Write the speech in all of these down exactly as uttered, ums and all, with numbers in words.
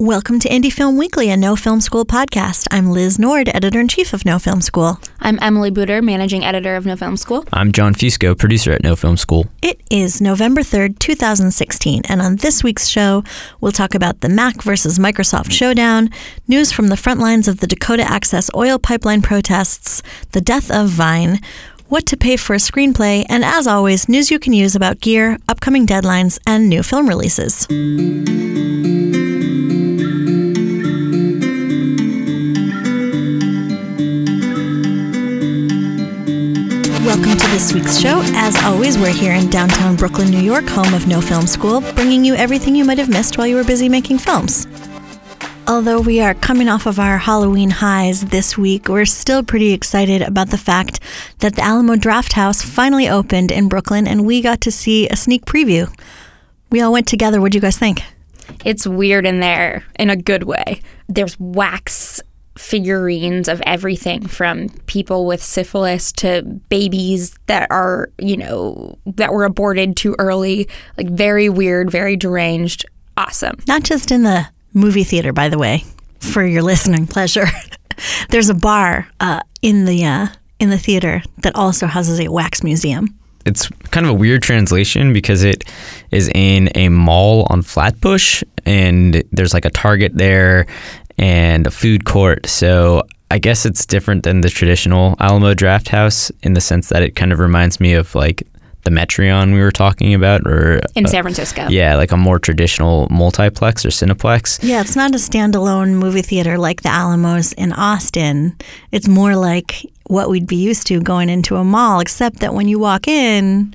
Welcome to Indie Film Weekly, a No Film School podcast. I'm Liz Nord, editor-in-chief of No Film School. I'm Emily Booter, managing editor of No Film School. I'm John Fusco, producer at No Film School. It is November third, two thousand sixteen, and on this week's show, we'll talk about the Mac versus Microsoft showdown, news from the front lines of the Dakota Access oil pipeline protests, the death of Vine, what to pay for a screenplay, and as always, news you can use about gear, upcoming deadlines, and new film releases. Welcome to this week's show. As always, we're here in downtown Brooklyn, New York, home of No Film School, bringing you everything you might have missed while you were busy making films. Although we are coming off of our Halloween highs this week, we're still pretty excited about the fact that the Alamo Drafthouse finally opened in Brooklyn, and we got to see a sneak preview. We all went together. What do you guys think? It's weird in there in a good way. There's wax figurines of everything from people with syphilis to babies that are, you know, that were aborted too early. Like very weird, very deranged. Awesome. Not just in the movie theater, by the way, for your listening pleasure. There's a bar uh, in the uh, in the theater that also houses a wax museum. It's kind of a weird translation because it is in a mall on Flatbush, and there's like a Target there and a food court. So I guess it's different than the traditional Alamo Drafthouse in the sense that it kind of reminds me of like the Metreon we were talking about, or in uh, San Francisco. Yeah, like a more traditional multiplex or cineplex. Yeah, it's not a standalone movie theater like the Alamos in Austin. It's more like what we'd be used to going into a mall, except that when you walk in,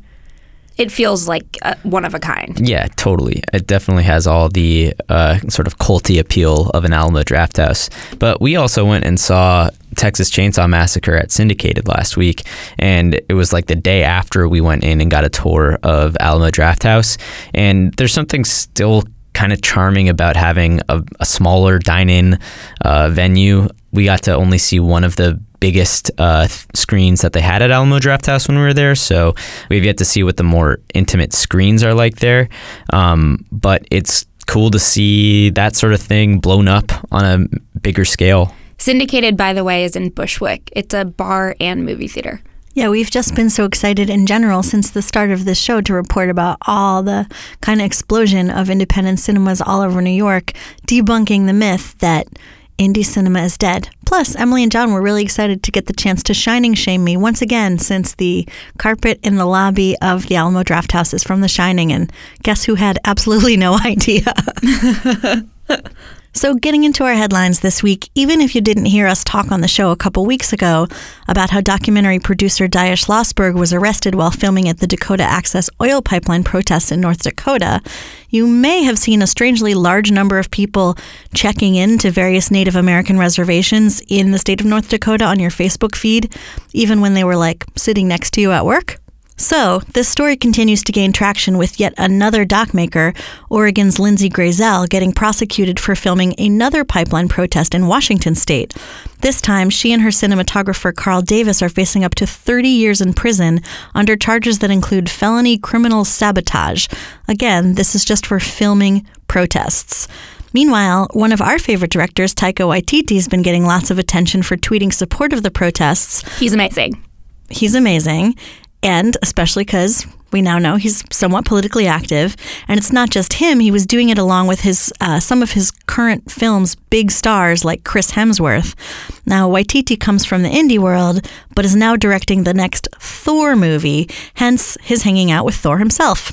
it feels like uh, one of a kind. Yeah, totally. It definitely has all the uh, sort of culty appeal of an Alamo Drafthouse. But we also went and saw Texas Chainsaw Massacre at Syndicated last week, and it was like the day after we went in and got a tour of Alamo Drafthouse. And there's something still kind of charming about having a, a smaller dine-in uh, venue. We got to only see one of the biggest uh, th- screens that they had at Alamo Drafthouse when we were there, so we've yet to see what the more intimate screens are like there. Um, but it's cool to see that sort of thing blown up on a bigger scale. Syndicated, by the way, is in Bushwick. It's a bar and movie theater. Yeah, we've just been so excited in general since the start of this show to report about all the kind of explosion of independent cinemas all over New York, debunking the myth that indie cinema is dead. Plus, Emily and John were really excited to get the chance to shining shame me once again, since the carpet in the lobby of the Alamo Drafthouse is from The Shining, and guess who had absolutely no idea? So getting into our headlines this week, even if you didn't hear us talk on the show a couple weeks ago about how documentary producer Dayash Lossberg was arrested while filming at the Dakota Access oil pipeline protests in North Dakota, you may have seen a strangely large number of people checking in to various Native American reservations in the state of North Dakota on your Facebook feed, even when they were like sitting next to you at work. So, this story continues to gain traction with yet another doc maker, Oregon's Lindsay Grayzel, getting prosecuted for filming another pipeline protest in Washington state. This time, she and her cinematographer Carl Davis are facing up to thirty years in prison under charges that include felony criminal sabotage. Again, this is just for filming protests. Meanwhile, one of our favorite directors, Taika Waititi, has been getting lots of attention for tweeting support of the protests. He's amazing. He's amazing. And especially because we now know he's somewhat politically active. And it's not just him. He was doing it along with his uh, some of his current films' big stars like Chris Hemsworth. Now, Waititi comes from the indie world, but is now directing the next Thor movie, hence his hanging out with Thor himself.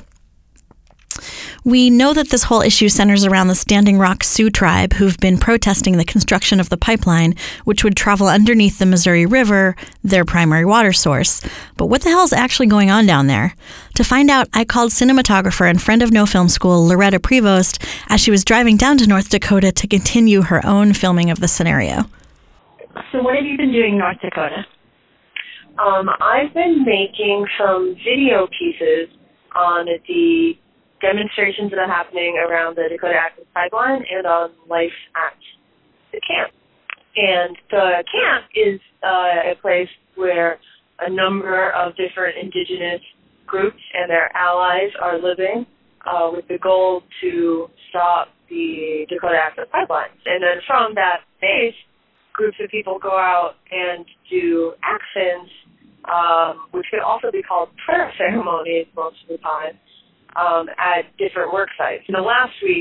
We know that this whole issue centers around the Standing Rock Sioux tribe, who've been protesting the construction of the pipeline, which would travel underneath the Missouri River, their primary water source. But what the hell is actually going on down there? To find out, I called cinematographer and friend of No Film School, Loretta Prevost, as she was driving down to North Dakota to continue her own filming of the scenario. So what have you been doing in North Dakota? Um, I've been making some video pieces on the demonstrations that are happening around the Dakota Access Pipeline and on life at the camp. And the camp is uh, a place where a number of different indigenous groups and their allies are living uh, with the goal to stop the Dakota Access Pipeline. And then from that base, groups of people go out and do actions, um, which could also be called prayer ceremonies most of the time, um, at different work sites. In the last week,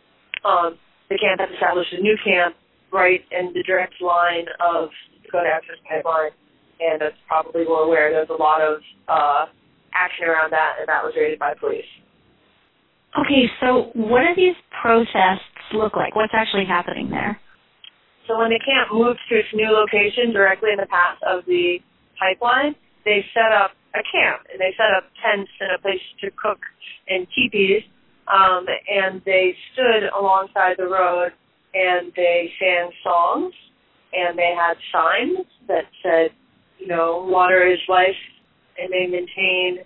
um, the camp has established a new camp right in the direct line of the Dakota Access Pipeline, and as probably well aware, there's a lot of uh, action around that, and that was raided by police. Okay, so what do these protests look like? What's actually happening there? So when the camp moved to its new location directly in the path of the pipeline, they set up a camp, and they set up tents and a place to cook in teepees, um, and they stood alongside the road, and they sang songs, and they had signs that said, you know, water is life, and they maintain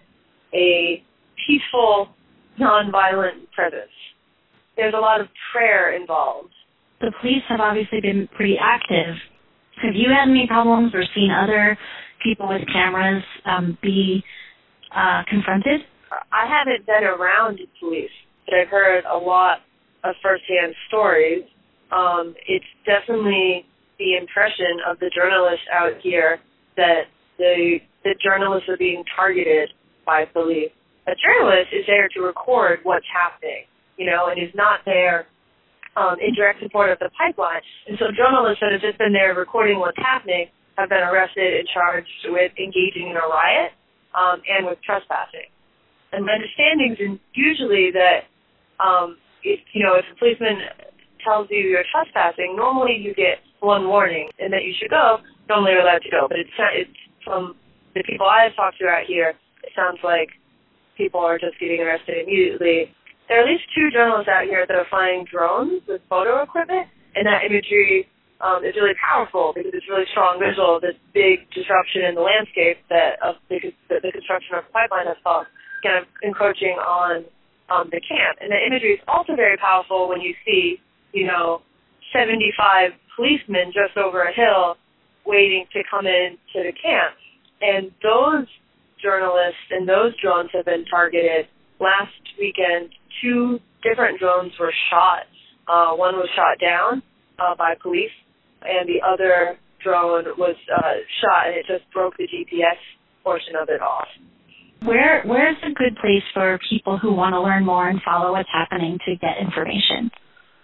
a peaceful, nonviolent presence. There's a lot of prayer involved. The police have obviously been pretty active. Have you had any problems or seen other people with cameras um, be uh, confronted? I haven't been around police, but I've heard a lot of firsthand stories. Um, it's definitely the impression of the journalists out here that the the journalists are being targeted by police. A journalist is there to record what's happening, you know, and is not there um, in direct support of the pipeline. And so journalists that have just been there recording what's happening have been arrested and charged with engaging in a riot um, and with trespassing. And my understanding is usually that, um, if, you know, if a policeman tells you you're trespassing, normally you get one warning and that you should go. Normally you're allowed to go. But it's, it's from the people I have talked to out here, it sounds like people are just getting arrested immediately. There are at least two journalists out here that are flying drones with photo equipment, and that imagery um, is really powerful because it's really strong visual of this big disruption in the landscape that of the, the, the construction of the pipeline has caused, kind of encroaching on um, the camp. And the imagery is also very powerful when you see, you know, seventy-five policemen just over a hill waiting to come into the camp. And those journalists and those drones have been targeted. Last weekend, two different drones were shot. Uh, one was shot down uh, by police, and the other drone was uh, shot, and it just broke the G P S portion of it off. Where Where's a good place for people who want to learn more and follow what's happening to get information?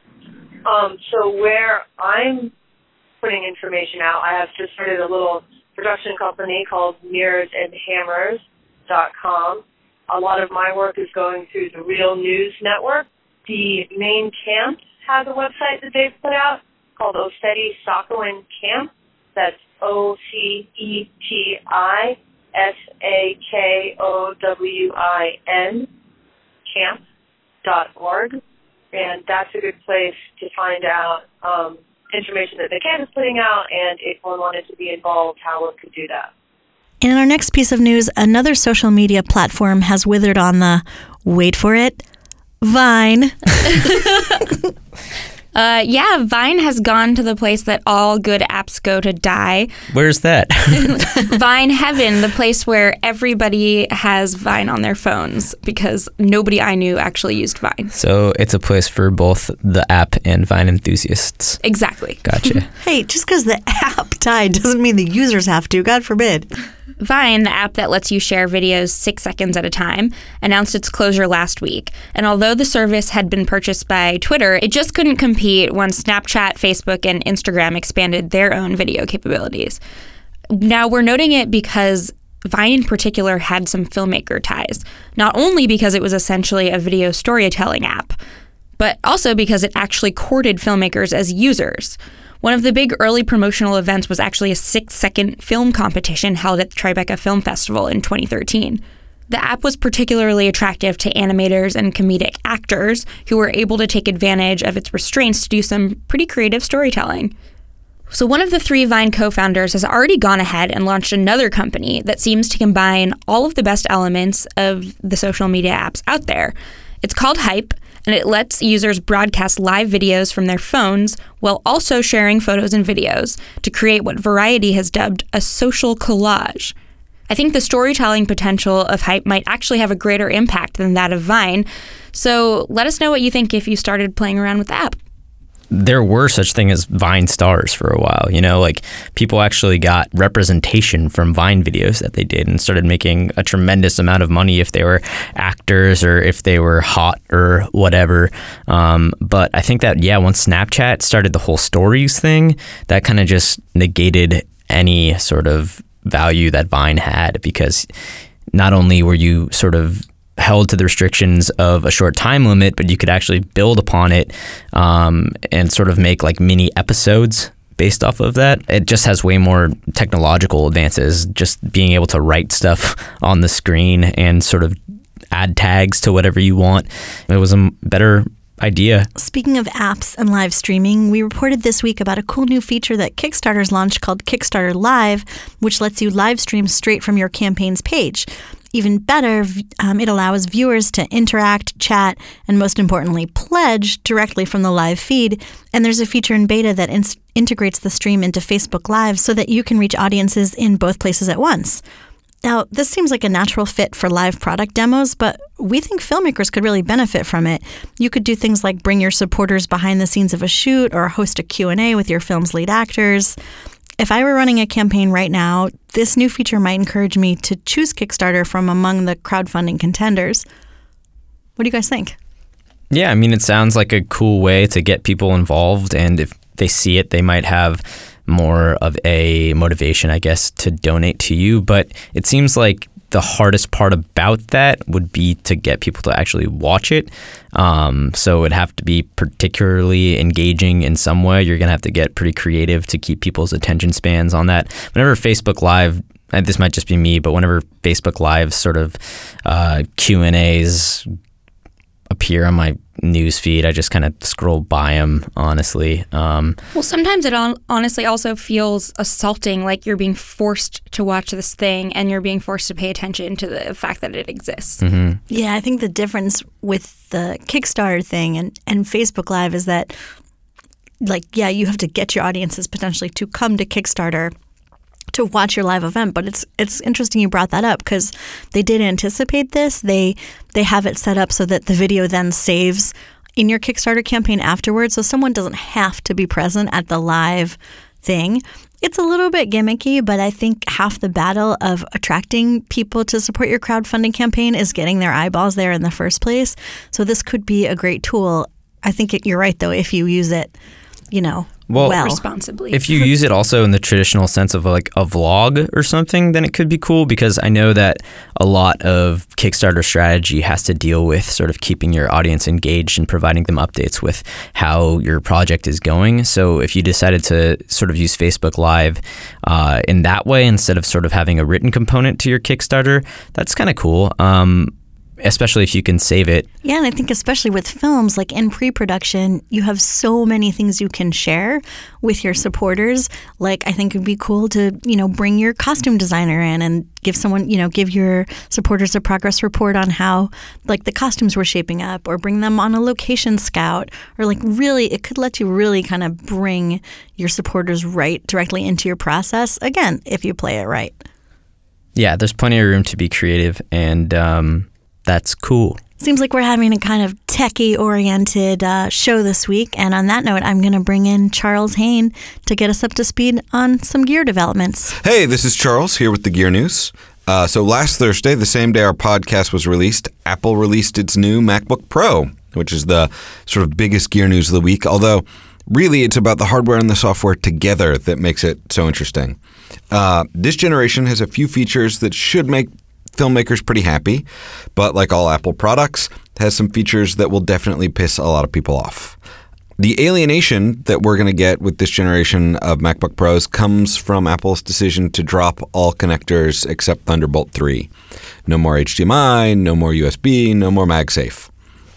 Um, so where I'm putting information out, I have just started a little production company called mirrors and hammers dot com. A lot of my work is going through the Real News Network. The main camp has a website that they've put out called Oceti Sakowin Camp. That's O C E T I S A K O W I N camp dot org. And that's a good place to find out um, information that the camp is putting out, and if one wanted to be involved, how one could do that. In our next piece of news, another social media platform has withered on the, wait for it, Vine. uh, yeah, Vine has gone to the place that all good apps go to die. Where's that? Vine Heaven, the place where everybody has Vine on their phones, because nobody I knew actually used Vine. So it's a place for both the app and Vine enthusiasts. Exactly. Gotcha. Hey, just because the app died doesn't mean the users have to. God forbid. Vine, the app that lets you share videos six seconds at a time, announced its closure last week. And although the service had been purchased by Twitter, it just couldn't compete when Snapchat, Facebook, and Instagram expanded their own video capabilities. Now, we're noting it because Vine in particular had some filmmaker ties, not only because it was essentially a video storytelling app, but also because it actually courted filmmakers as users. One of the big early promotional events was actually a six-second film competition held at the Tribeca Film Festival in twenty thirteen. The app was particularly attractive to animators and comedic actors who were able to take advantage of its restraints to do some pretty creative storytelling. So one of the three Vine co-founders has already gone ahead and launched another company that seems to combine all of the best elements of the social media apps out there. It's called Hype, and it lets users broadcast live videos from their phones while also sharing photos and videos to create what Variety has dubbed a social collage. I think the storytelling potential of Hype might actually have a greater impact than that of Vine. So let us know what you think if you started playing around with the app. There were such thing as Vine stars for a while, you know, like people actually got representation from Vine videos that they did and started making a tremendous amount of money if they were actors or if they were hot or whatever. Um, but I think that, yeah, once Snapchat started the whole stories thing, that kind of just negated any sort of value that Vine had, because not only were you sort of held to the restrictions of a short time limit, but you could actually build upon it um, and sort of make like mini episodes based off of that. It just has way more technological advances, just being able to write stuff on the screen and sort of add tags to whatever you want. It was a better idea. Speaking of apps and live streaming, we reported this week about a cool new feature that Kickstarter's launched called Kickstarter Live, which lets you live stream straight from your campaign's page. Even better, um, it allows viewers to interact, chat, and most importantly, pledge directly from the live feed. And there's a feature in beta that in- integrates the stream into Facebook Live so that you can reach audiences in both places at once. Now, this seems like a natural fit for live product demos, but we think filmmakers could really benefit from it. You could do things like bring your supporters behind the scenes of a shoot or host a Q and A with your film's lead actors. If I were running a campaign right now, this new feature might encourage me to choose Kickstarter from among the crowdfunding contenders. What do you guys think? Yeah, I mean, it sounds like a cool way to get people involved, and if they see it, they might have more of a motivation, I guess, to donate to you. But it seems like the hardest part about that would be to get people to actually watch it. Um, so it'd have to be particularly engaging in some way. You're going to have to get pretty creative to keep people's attention spans on that. Whenever Facebook Live, and this might just be me, but whenever Facebook Live sort of uh, Q and A's appear on my news feed, I just kind of scroll by them, honestly. Um, well, sometimes it on- honestly also feels assaulting, like you're being forced to watch this thing and you're being forced to pay attention to the fact that it exists. Mm-hmm. Yeah, I think the difference with the Kickstarter thing and, and Facebook Live is that, like, yeah, you have to get your audiences potentially to come to Kickstarter to watch your live event, but it's it's interesting you brought that up because they did anticipate this. They they have it set up so that the video then saves in your Kickstarter campaign afterwards, so someone doesn't have to be present at the live thing. It's a little bit gimmicky, but I think half the battle of attracting people to support your crowdfunding campaign is getting their eyeballs there in the first place. So this could be a great tool. I think it, you're right, though, if you use it, you know, Well, well. responsibly. If you use it also in the traditional sense of like a vlog or something, then it could be cool, because I know that a lot of Kickstarter strategy has to deal with sort of keeping your audience engaged and providing them updates with how your project is going. So if you decided to sort of use Facebook Live uh, in that way instead of sort of having a written component to your Kickstarter, that's kind of cool. Um, especially if you can save it. Yeah, and I think especially with films, like in pre-production, you have so many things you can share with your supporters. Like, I think it would be cool to, you know, bring your costume designer in and give someone, you know, give your supporters a progress report on how, like, the costumes were shaping up, or bring them on a location scout, or like really, it could let you really kind of bring your supporters right directly into your process. Again, if you play it right. Yeah, there's plenty of room to be creative, and um, that's cool. Seems like we're having a kind of techie-oriented uh, show this week. And on that note, I'm going to bring in Charles Haine to get us up to speed on some gear developments. Hey, this is Charles here with the Gear News. Uh, so last Thursday, the same day our podcast was released, Apple released its new MacBook Pro, which is the sort of biggest gear news of the week. Although, really, it's about the hardware and the software together that makes it so interesting. Uh, this generation has a few features that should make filmmakers pretty happy, but like all Apple products, has some features that will definitely piss a lot of people off. The alienation that we're going to get with this generation of MacBook Pros comes from Apple's decision to drop all connectors except Thunderbolt three. No more H D M I, no more U S B, no more MagSafe.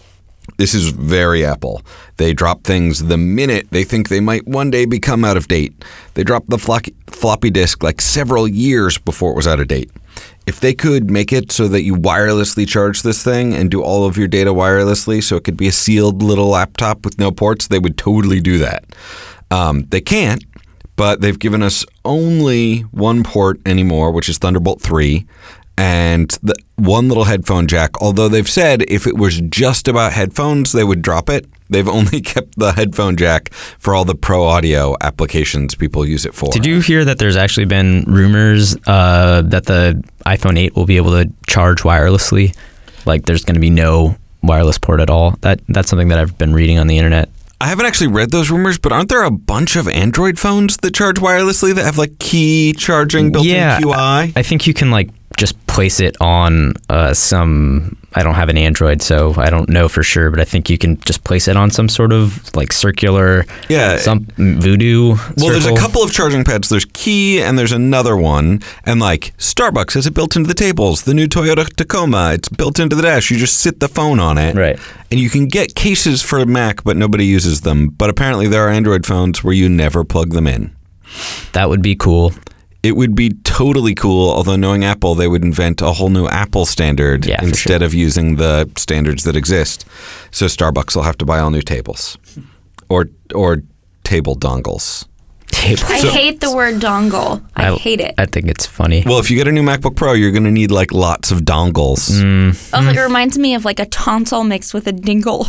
This is very Apple. They drop things the minute they think they might one day become out of date. They dropped the floppy, floppy disk like several years before it was out of date. If they could make it so that you wirelessly charge this thing and do all of your data wirelessly so it could be a sealed little laptop with no ports, they would totally do that. Um, they can't, but they've given us only one port anymore, which is Thunderbolt three, and the one little headphone jack. Although they've said if it was just about headphones, they would drop it. They've only kept the headphone jack for all the pro audio applications people use it for. Did you hear that there's actually been rumors uh, that the iPhone eight will be able to charge wirelessly? Like there's going to be no wireless port at all? That That's something that I've been reading on the internet. I haven't actually read those rumors, but aren't there a bunch of Android phones that charge wirelessly that have like key charging built yeah, in Q I? I think you can like just place it on uh, some, I don't have an Android, so I don't know for sure, but I think you can just place it on some sort of like circular, yeah, some voodoo Well, circle. There's a couple of charging pads. There's Key and there's another one. And like Starbucks has it built into the tables. The new Toyota Tacoma, it's built into the dash. You just sit the phone on it. Right. And you can get cases for Mac, but nobody uses them. But apparently there are Android phones where you never plug them in. That would be cool. It would be totally cool, although knowing Apple, they would invent a whole new Apple standard yeah, instead sure. of using the standards that exist. So Starbucks will have to buy all new tables or or table dongles. Table. I So- hate the word dongle. I, I hate it. I think it's funny. Well, if you get a new MacBook Pro, you're going to need like lots of dongles. Mm. Oh, it reminds me of like a tonsil mixed with a dingle.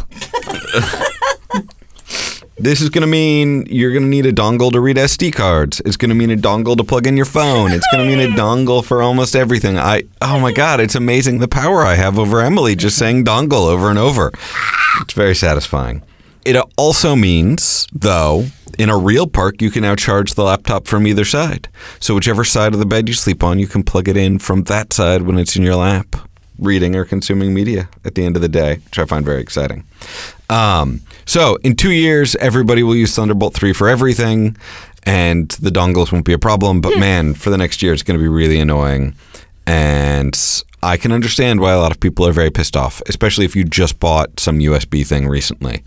This is going to mean you're going to need a dongle to read S D cards. It's going to mean a dongle to plug in your phone. It's going to mean a dongle for almost everything. I oh my God, it's amazing the power I have over Emily just saying dongle over and over. It's very satisfying. It also means, though, in a real park, you can now charge the laptop from either side. So whichever side of the bed you sleep on, you can plug it in from that side when it's in your lap, reading or consuming media at the end of the day, which I find very exciting. Um, so in two years, everybody will use Thunderbolt three for everything, and the dongles won't be a problem. But man, for the next year, it's going to be really annoying. And I can understand why a lot of people are very pissed off, especially if you just bought some U S B thing recently.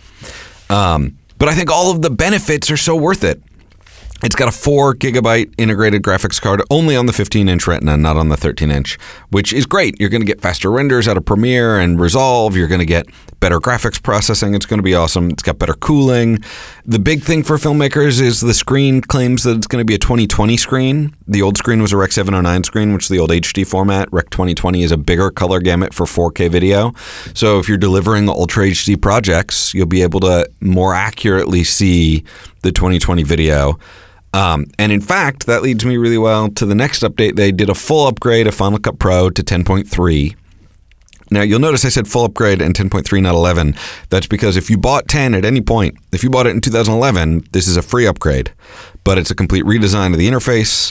Um, but I think all of the benefits are so worth it. It's got a four gigabyte integrated graphics card only on the fifteen inch Retina, not on the thirteen inch, which is great. You're going to get faster renders out of Premiere and Resolve. You're going to get better graphics processing. It's going to be awesome. It's got better cooling. The big thing for filmmakers is the screen claims that it's going to be a twenty twenty screen. The old screen was a Rec seven oh nine screen, which is the old H D format. Rec twenty twenty is a bigger color gamut for four K video. So if you're delivering Ultra H D projects, you'll be able to more accurately see the twenty twenty video. Um, and in fact, that leads me really well to the next update. They did a full upgrade of Final Cut Pro to ten point three. Now, you'll notice I said full upgrade and ten point three, not eleven. That's because if you bought ten at any point, if you bought it in two thousand eleven, this is a free upgrade. But it's a complete redesign of the interface,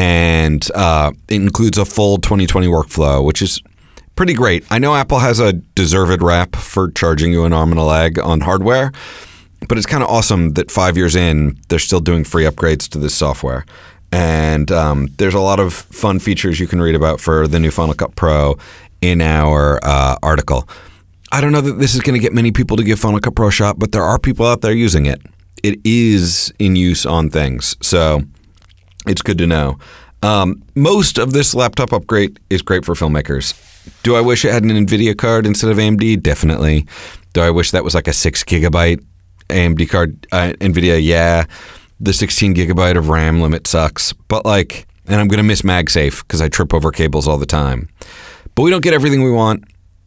and uh, it includes a full twenty twenty workflow, which is pretty great. I know Apple has a deserved rap for charging you an arm and a leg on hardware, but it's kind of awesome that five years in, they're still doing free upgrades to this software. And um, there's a lot of fun features you can read about for the new Final Cut Pro in our uh, article. I don't know that this is going to get many people to give Final Cut Pro a shot, but there are people out there using it. It is in use on things, so it's good to know. Um, most of this laptop upgrade is great for filmmakers. Do I wish it had an NVIDIA card instead of A M D? Definitely. Do I wish that was like a six gigabyte A M D card? Uh, NVIDIA, yeah. The sixteen gigabyte of RAM limit sucks. But like, and I'm going to miss MagSafe because I trip over cables all the time. But we don't get everything we want.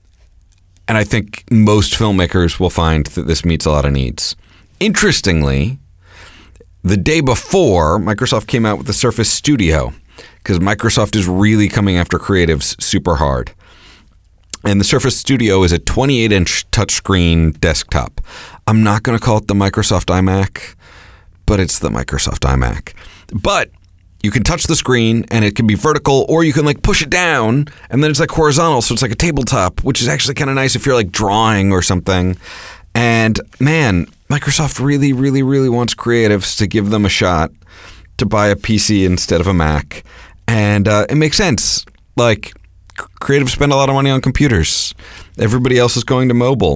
And I think most filmmakers will find that this meets a lot of needs. Interestingly, the day before, Microsoft came out with the Surface Studio because Microsoft is really coming after creatives super hard. And the Surface Studio is a twenty-eight inch touchscreen desktop. I'm not going to call it the Microsoft iMac, but it's the Microsoft iMac. But you can touch the screen and it can be vertical, or you can like push it down and then it's like horizontal. So it's like a tabletop, which is actually kind of nice if you're like drawing or something. And man, Microsoft really, really, really wants creatives to give them a shot to buy a P C instead of a Mac. And uh, it makes sense. Like, creatives spend a lot of money on computers. Everybody else is going to mobile.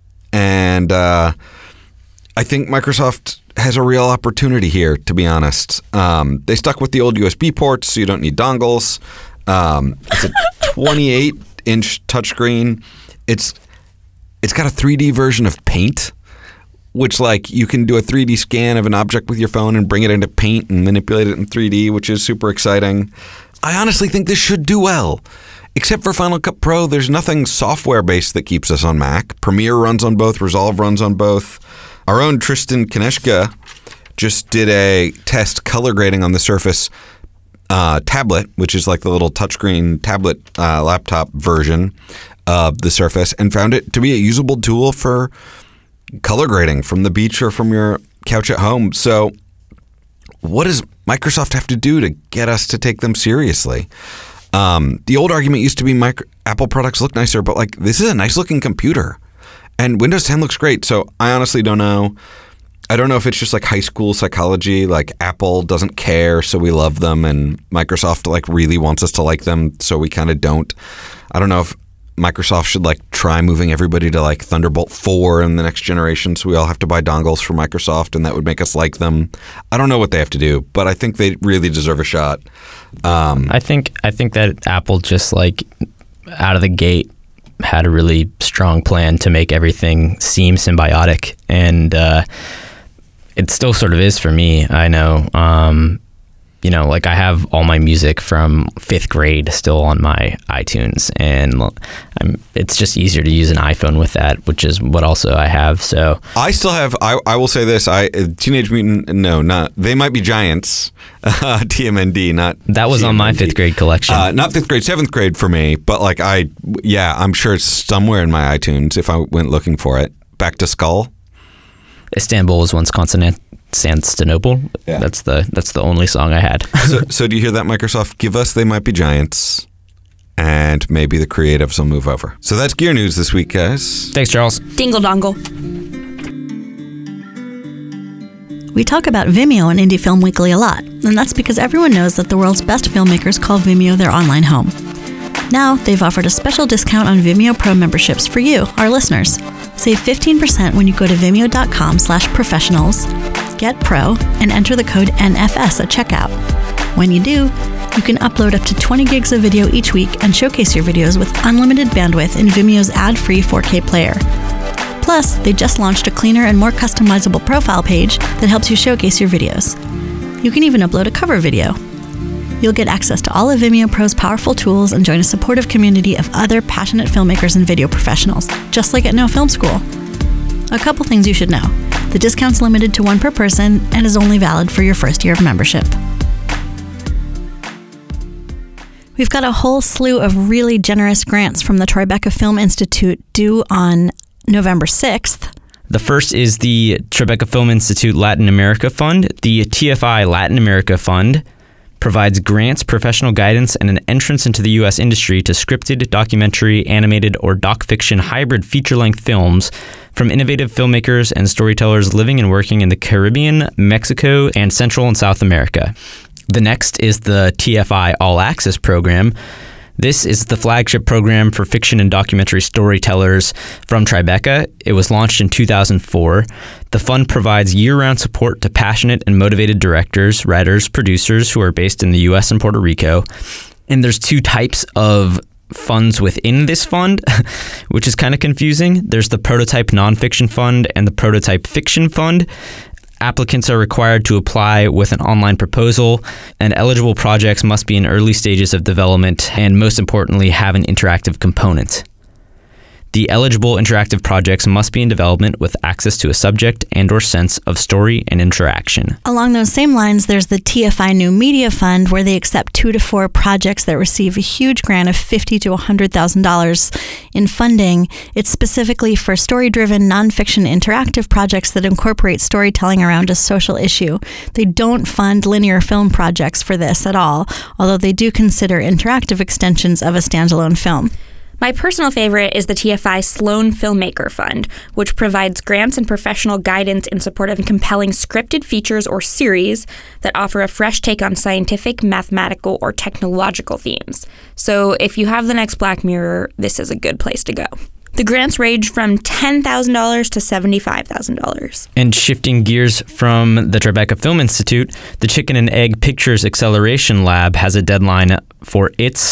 And uh, I think Microsoft has a real opportunity here, to be honest. Um, they stuck with the old U S B ports, so you don't need dongles. Um, it's a twenty-eight inch touchscreen. It's It's got a three D version of Paint, which like you can do a three D scan of an object with your phone and bring it into Paint and manipulate it in three D, which is super exciting. I honestly think this should do well. Except for Final Cut Pro, there's nothing software-based that keeps us on Mac. Premiere runs on both. Resolve runs on both. Our own Tristan Kaneshka just did a test color grading on the Surface uh, tablet, which is like the little touchscreen tablet uh, laptop version of the Surface, and found it to be a usable tool for color grading from the beach or from your couch at home. So what does Microsoft have to do to get us to take them seriously? Um, the old argument used to be micro- Apple products look nicer, but like this is a nice looking computer and Windows ten looks great. So I honestly don't know. I don't know if it's just like high school psychology, like Apple doesn't care, so we love them, and Microsoft like really wants us to like them, so we kind of don't. I don't know if Microsoft should like try moving everybody to like Thunderbolt four in the next generation, so we all have to buy dongles from Microsoft, and that would make us like them. I don't know what they have to do, but I think they really deserve a shot. Um, I think I think that Apple just like out of the gate had a really strong plan to make everything seem symbiotic, and uh, it still sort of is for me. I know. Um, You know, like I have all my music from fifth grade still on my iTunes, and I'm, it's just easier to use an iPhone with that, which is what also I have. So I still have. I, I will say this: I Teenage Mutant. No, not They Might Be Giants. Uh, T M N D, not that was T M N D. on my fifth grade collection. Uh, not fifth grade, seventh grade for me, but like I, yeah, I'm sure it's somewhere in my iTunes if I went looking for it. Back to Skull. Istanbul was once consonant. Constantinople. Yeah. That's the that's the only song I had. so, so do you hear that, Microsoft? Give us They Might Be Giants, and maybe the creatives will move over. So that's Gear News this week, guys. Thanks, Charles. Dingle dongle. We talk about Vimeo on Indie Film Weekly a lot, and that's because everyone knows that the world's best filmmakers call Vimeo their online home. Now, they've offered a special discount on Vimeo Pro memberships for you, our listeners. Save fifteen percent when you go to vimeo.com slash professionals, get pro, and enter the code N F S at checkout. When you do, you can upload up to twenty gigs of video each week and showcase your videos with unlimited bandwidth in Vimeo's ad-free four K player. Plus, they just launched a cleaner and more customizable profile page that helps you showcase your videos. You can even upload a cover video. You'll get access to all of Vimeo Pro's powerful tools and join a supportive community of other passionate filmmakers and video professionals, just like at No Film School. A couple things you should know. The discount's limited to one per person and is only valid for your first year of membership. We've got a whole slew of really generous grants from the Tribeca Film Institute due on November sixth. The first is the Tribeca Film Institute Latin America Fund. The T F I Latin America Fund provides grants, professional guidance, and an entrance into the U S industry to scripted, documentary, animated, or doc fiction hybrid feature-length films from innovative filmmakers and storytellers living and working in the Caribbean, Mexico, and Central and South America. The next is the T F I All Access program. This is the flagship program for fiction and documentary storytellers from Tribeca. It was launched in two thousand four. The fund provides year-round support to passionate and motivated directors, writers, producers who are based in the U S and Puerto Rico. And there's two types of funds within this fund, which is kind of confusing. There's the Prototype Nonfiction Fund and the Prototype Fiction Fund. Applicants are required to apply with an online proposal, and eligible projects must be in early stages of development and, most importantly, have an interactive component. The eligible interactive projects must be in development with access to a subject and or sense of story and interaction. Along those same lines, there's the T F I New Media Fund, where they accept two to four projects that receive a huge grant of fifty thousand to one hundred thousand dollars in funding. It's specifically for story-driven, nonfiction interactive projects that incorporate storytelling around a social issue. They don't fund linear film projects for this at all, although they do consider interactive extensions of a standalone film. My personal favorite is the T F I Sloan Filmmaker Fund, which provides grants and professional guidance in support of compelling scripted features or series that offer a fresh take on scientific, mathematical, or technological themes. So if you have the next Black Mirror, this is a good place to go. The grants range from ten thousand dollars to seventy-five thousand dollars. And shifting gears from the Tribeca Film Institute, the Chicken and Egg Pictures Acceleration Lab has a deadline for its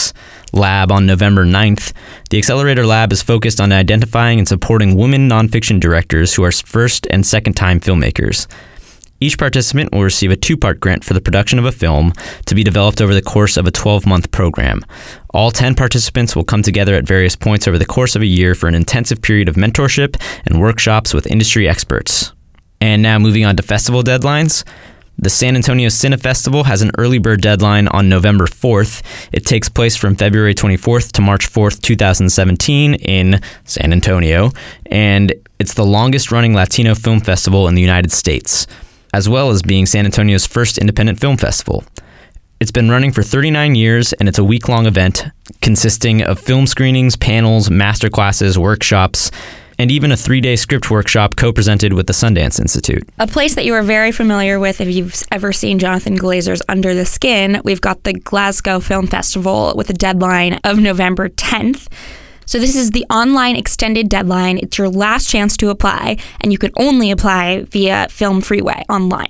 Lab on November ninth. The Accelerator Lab is focused on identifying and supporting women nonfiction directors who are first and second-time filmmakers. Each participant will receive a two-part grant for the production of a film to be developed over the course of a twelve-month program. All ten participants will come together at various points over the course of a year for an intensive period of mentorship and workshops with industry experts. And now moving on to festival deadlines. The San Antonio Cine Festival has an early bird deadline on November fourth. It takes place from February twenty-fourth to March fourth, twenty seventeen in San Antonio, and it's the longest-running Latino film festival in the United States, as well as being San Antonio's first independent film festival. It's been running for thirty-nine years, and it's a week-long event consisting of film screenings, panels, masterclasses, workshops, and even a three-day script workshop co-presented with the Sundance Institute. A place that you are very familiar with if you've ever seen Jonathan Glazer's Under the Skin, we've got the Glasgow Film Festival with a deadline of November tenth. So this is the online extended deadline. It's your last chance to apply, and you can only apply via Film Freeway online.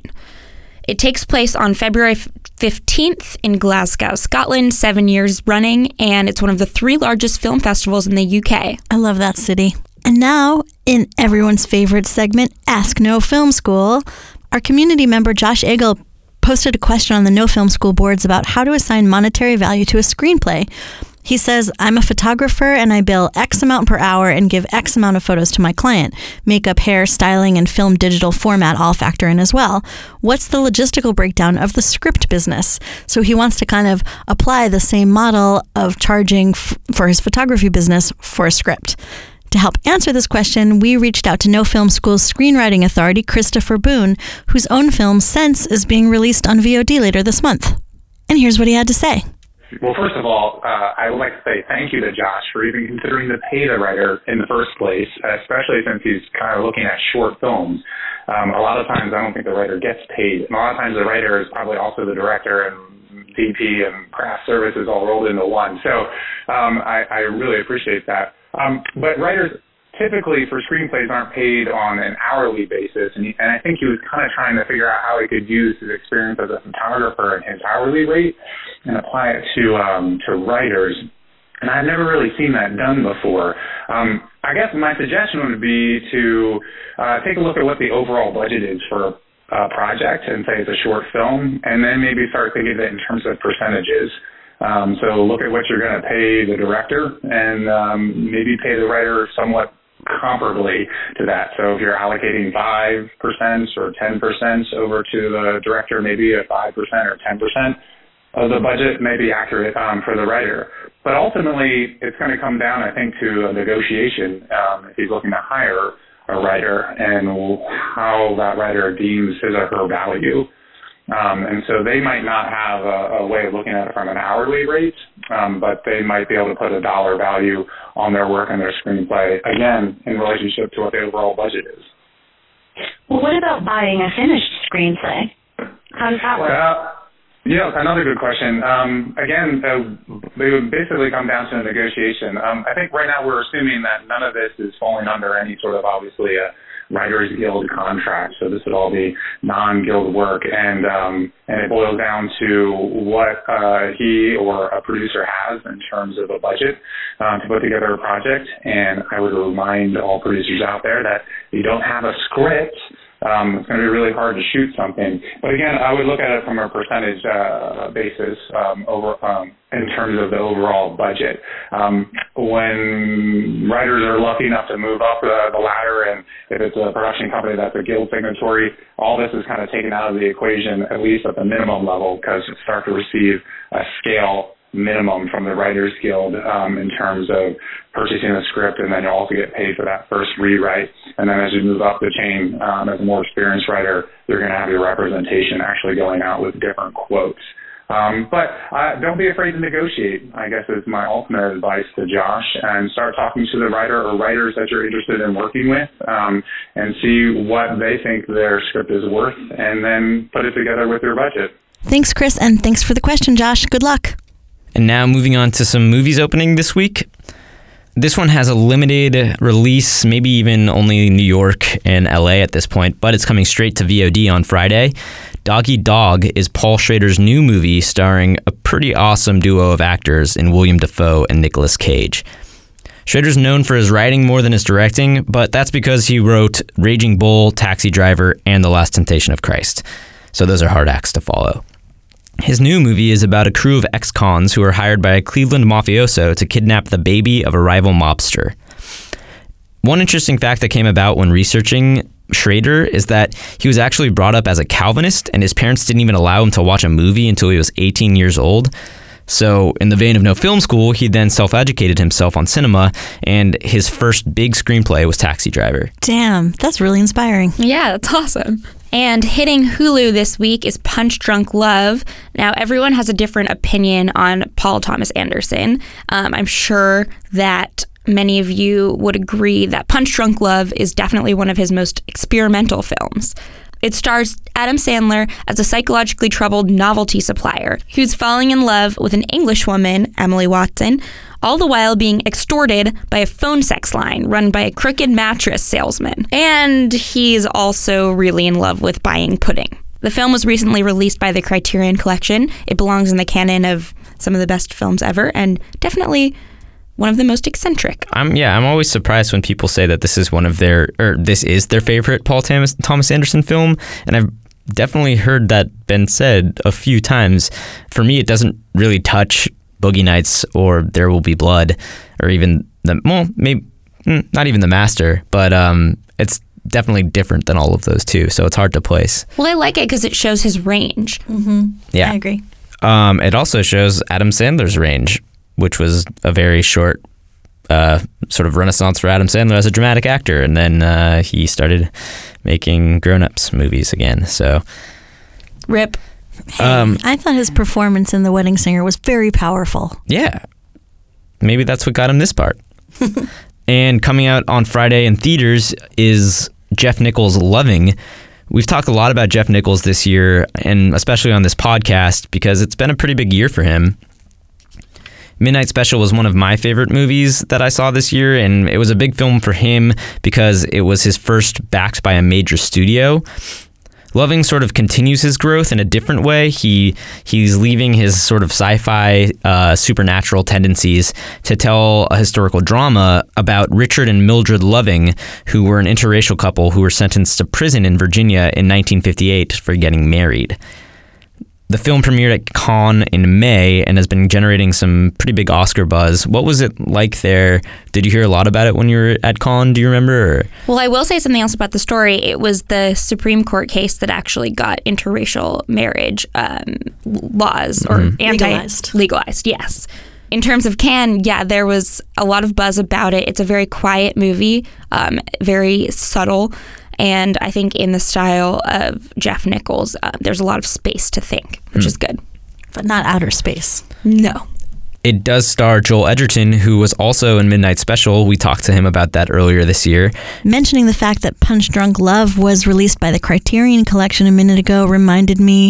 It takes place on February fifteenth in Glasgow, Scotland, seven years running, and it's one of the three largest film festivals in the U K. I love that city. And now, in everyone's favorite segment, Ask No Film School, our community member Josh Egel posted a question on the No Film School boards about how to assign monetary value to a screenplay. He says, I'm a photographer and I bill X amount per hour and give X amount of photos to my client. Makeup, hair, styling, and film digital format all factor in as well. What's the logistical breakdown of the script business? So he wants to kind of apply the same model of charging f- for his photography business for a script. To help answer this question, we reached out to No Film School's screenwriting authority, Christopher Boone, whose own film, Sense, is being released on V O D later this month. And here's what he had to say. Well, first of all, uh, I would like to say thank you to Josh for even considering to pay the writer in the first place, especially since he's kind of looking at short films. Um, a lot of times I don't think the writer gets paid. And a lot of times the writer is probably also the director and D P and craft services all rolled into one. So um, I, I really appreciate that. Um, but writers typically for screenplays aren't paid on an hourly basis, and, he, and I think he was kind of trying to figure out how he could use his experience as a photographer and his hourly rate and apply it to um, to writers. And I've never really seen that done before. Um, I guess my suggestion would be to uh, take a look at what the overall budget is for a project and say it's a short film, and then maybe start thinking of it in terms of percentages. Um, so look at what you're going to pay the director and um, maybe pay the writer somewhat comparably to that. So if you're allocating five percent or ten percent over to the director, maybe a five percent or ten percent of the budget may be accurate um, for the writer. But ultimately, it's going to come down, I think, to a negotiation um, if he's looking to hire a writer and how that writer deems his or her value. Um, and so they might not have a, a way of looking at it from an hourly rate, um, but they might be able to put a dollar value on their work and their screenplay, again, in relationship to what the overall budget is. Well, what about buying a finished screenplay? How does that work? Uh, yeah, another good question. Um, again, uh, they would basically come down to a negotiation. Um, I think right now we're assuming that none of this is falling under any sort of, obviously, a Writers Guild contract, so this would all be non-guild work, and um, and it boils down to what uh, he or a producer has in terms of a budget uh, to put together a project. And I would remind all producers out there that if you don't have a script, Um, it's going to be really hard to shoot something. But again, I would look at it from a percentage uh, basis um, over um, in terms of the overall budget. Um, when writers are lucky enough to move up uh, the ladder, and if it's a production company that's a guild signatory, all this is kind of taken out of the equation, at least at the minimum level, because you start to receive a scale minimum from the Writers Guild um, in terms of purchasing a script, and then you'll also get paid for that first rewrite. And then as you move up the chain um, as a more experienced writer, you're going to have your representation actually going out with different quotes. Um, but uh, don't be afraid to negotiate, I guess, is my ultimate advice to Josh, and start talking to the writer or writers that you're interested in working with um, and see what they think their script is worth, and then put it together with your budget. Thanks, Chris, and thanks for the question, Josh. Good luck. And now moving on to some movies opening this week. This one has a limited release, maybe even only New York and L A at this point, but it's coming straight to V O D on Friday. Dog Eat Dog is Paul Schrader's new movie starring a pretty awesome duo of actors in William Dafoe and Nicolas Cage. Schrader's known for his writing more than his directing, but that's because he wrote Raging Bull, Taxi Driver, and The Last Temptation of Christ. So those are hard acts to follow. His new movie is about a crew of ex-cons who are hired by a Cleveland mafioso to kidnap the baby of a rival mobster. One interesting fact that came about when researching Schrader is that he was actually brought up as a Calvinist, and his parents didn't even allow him to watch a movie until he was eighteen years old. So in the vein of no film school, he then self-educated himself on cinema, and his first big screenplay was Taxi Driver. Damn, that's really inspiring. Yeah, that's awesome. And hitting Hulu this week is Punch Drunk Love. Now, everyone has a different opinion on Paul Thomas Anderson. Um, I'm sure that many of you would agree that Punch Drunk Love is definitely one of his most experimental films. It stars Adam Sandler as a psychologically troubled novelty supplier who's falling in love with an English woman, Emily Watson, all the while being extorted by a phone sex line run by a crooked mattress salesman. And he's also really in love with buying pudding. The film was recently released by the Criterion Collection. It belongs in the canon of some of the best films ever, and definitely one of the most eccentric. I'm yeah, I'm always surprised when people say that this is one of their or this is their favorite Paul Thomas, Thomas Anderson film, and I've definitely heard that been said a few times. For me, it doesn't really touch Boogie Nights or There Will Be Blood, or even the well, maybe not even The Master, but um, it's definitely different than all of those too. So it's hard to place. Well, I like it because it shows his range. Mm-hmm. Yeah, I agree. Um, it also shows Adam Sandler's range, which was a very short uh, sort of renaissance for Adam Sandler as a dramatic actor. And then uh, he started making grown-ups movies again. So, Rip. Hey, Um, I thought his performance in The Wedding Singer was very powerful. yeah, maybe that's what got him this part. And coming out on Friday in theaters is Jeff Nichols' Loving. We've talked a lot about Jeff Nichols this year, and especially on this podcast, because it's been a pretty big year for him. Midnight Special was one of my favorite movies that I saw this year, and it was a big film for him because it was his first backed by a major studio. Loving sort of continues his growth in a different way. He he's leaving his sort of sci-fi uh, supernatural tendencies to tell a historical drama about Richard and Mildred Loving, who were an interracial couple who were sentenced to prison in Virginia in nineteen fifty-eight for getting married. The film premiered at Cannes in May and has been generating some pretty big Oscar buzz. What was it like there? Did you hear a lot about it when you were at Cannes? Do you remember? Or? Well, I will say something else about the story. It was the Supreme Court case that actually got interracial marriage um, laws or Mm-hmm. anti legalized. Yes. In terms of Cannes, yeah, there was a lot of buzz about it. It's a very quiet movie, um, very subtle. And I think in the style of Jeff Nichols, uh, there's a lot of space to think, which mm. is good. But not outer space. No. It does star Joel Edgerton, who was also in Midnight Special. We talked to him about that earlier this year. Mentioning the fact that Punch Drunk Love was released by the Criterion Collection a minute ago reminded me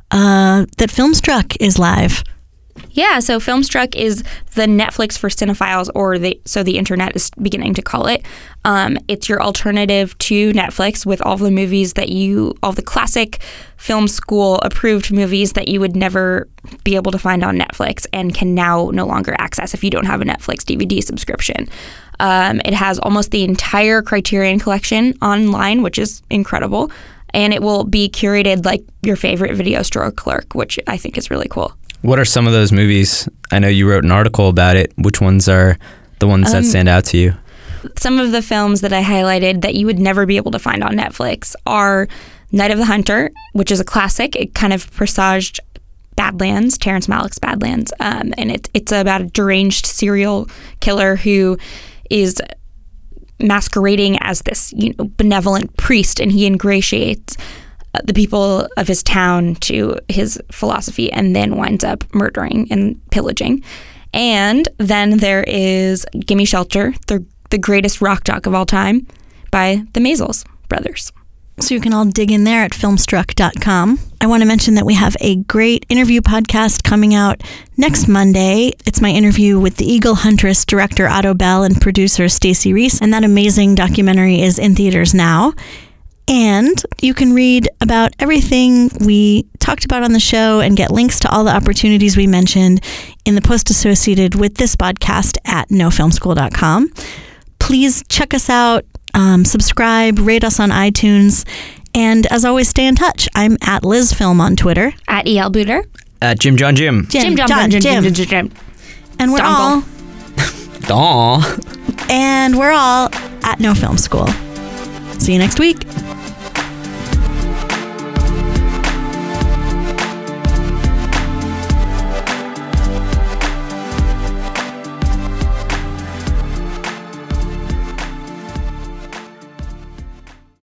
uh, that Filmstruck is live. Yeah, so Filmstruck is the Netflix for cinephiles, or the so the internet is beginning to call it. Um, it's your alternative to Netflix with all the movies that you, all the classic film school approved movies that you would never be able to find on Netflix and can now no longer access if you don't have a Netflix D V D subscription. Um, it has almost the entire Criterion Collection online, which is incredible. And it will be curated like your favorite video store clerk, which I think is really cool. What are some of those movies? I know you wrote an article about it. Which ones are the ones Um, that stand out to you? Some of the films that I highlighted that you would never be able to find on Netflix are Night of the Hunter, which is a classic. It kind of presaged Badlands, Terrence Malick's Badlands. Um, and it, it's about a deranged serial killer who is masquerading as this, you know, benevolent priest, and he ingratiates the people of his town to his philosophy and then winds up murdering and pillaging. And then there is Gimme Shelter, the, the greatest rock doc of all time, by the Maisels brothers. So you can all dig in there at filmstruck dot com. I want to mention that we have a great interview podcast coming out next Monday. It's my interview with the Eagle Huntress director Otto Bell and producer Stacey Reese, and that amazing documentary is in theaters now. And you can read about everything we talked about on the show and get links to all the opportunities we mentioned in the post associated with this podcast at no film school dot com. Please check us out, um, subscribe, rate us on iTunes, and as always, stay in touch. I'm at Liz Film on Twitter. At E L Booter. At Jim John Jim. Jim John John Jim. Jim. Jim, Jim, Jim. And we're Dongle. all Aw. and we're all at No Film School. See you next week.